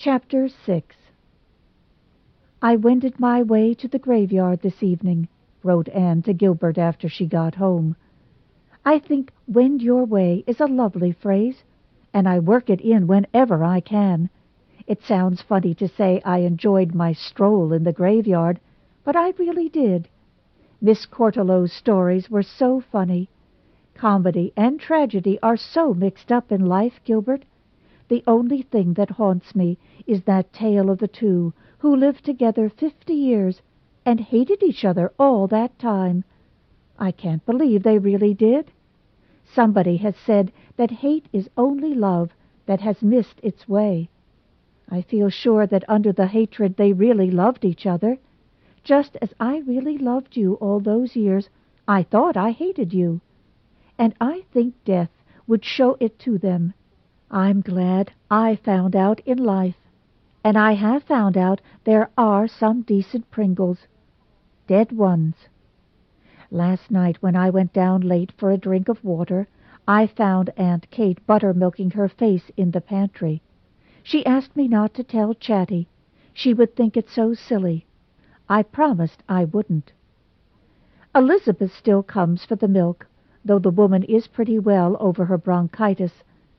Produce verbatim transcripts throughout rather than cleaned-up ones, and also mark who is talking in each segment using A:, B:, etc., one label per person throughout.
A: Chapter six. I wended my way to the graveyard this evening, wrote Anne to Gilbert after she got home. I think "wend your way" is a lovely phrase, and I work it in whenever I can. It sounds funny to say I enjoyed my stroll in the graveyard, but I really did. Miss Cortellow's stories were so funny. Comedy and tragedy are so mixed up in life, Gilbert. The only thing that haunts me is that tale of the two who lived together fifty years and hated each other all that time. I can't believe they really did. Somebody has said that hate is only love that has missed its way. I feel sure that under the hatred they really loved each other. Just as I really loved you all those years, I thought I hated you. And I think death would show it to them. I'm glad I found out in life. And I have found out there are some decent Pringles. Dead ones. Last night when I went down late for a drink of water, I found Aunt Kate buttermilking her face in the pantry. She asked me not to tell Chatty. She would think it so silly. I promised I wouldn't. Elizabeth still comes for the milk, though the woman is pretty well over her bronchitis.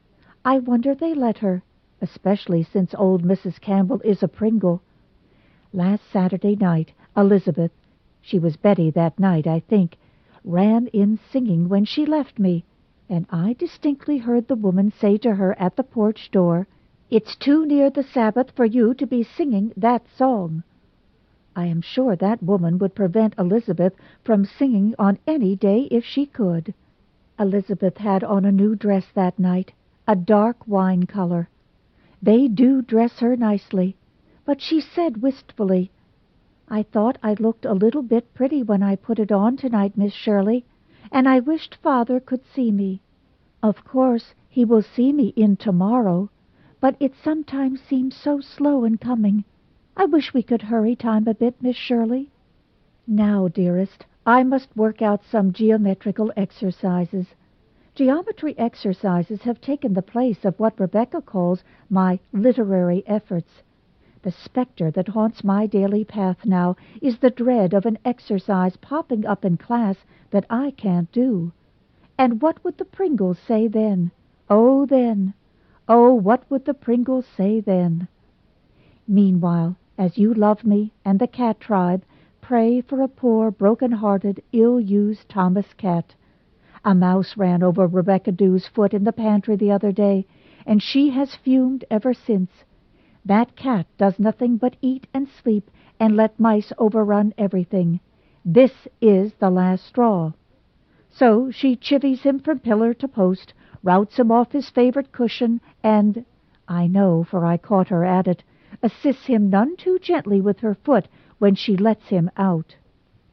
A: I wonder they let her, especially since old Missus Campbell is a Pringle. Last Saturday night, Elizabeth, she was Betty that night, I think, ran in singing when she left me, and I distinctly heard the woman say to her at the porch door, "It's too near the Sabbath for you to be singing that song." I am sure that woman would prevent Elizabeth from singing on any day if she could. Elizabeth had on a new dress that night, a dark wine color. They do dress her nicely, but she said wistfully, "I thought I looked a little bit pretty when I put it on tonight, Miss Shirley, and I wished Father could see me. Of course he will see me in tomorrow, but it sometimes seems so slow in coming. I wish we could hurry time a bit, Miss Shirley." Now, dearest, I must work out some geometrical exercises. Geometry exercises have taken the place of what Rebecca calls my literary efforts. The spectre that haunts my daily path now is the dread of an exercise popping up in class that I can't do. And what would the Pringles say then? Oh, then! Oh, what would the Pringles say then? Meanwhile, as you love me and the cat tribe, pray for a poor, broken-hearted, ill-used Thomas cat. A mouse ran over Rebecca Dew's foot in the pantry the other day, and she has fumed ever since. That cat does nothing but eat and sleep and let mice overrun everything. This is the last straw. So she chivies him from pillar to post, routs him off his favorite cushion, and, I know, for I caught her at it, assists him none too gently with her foot when she lets him out.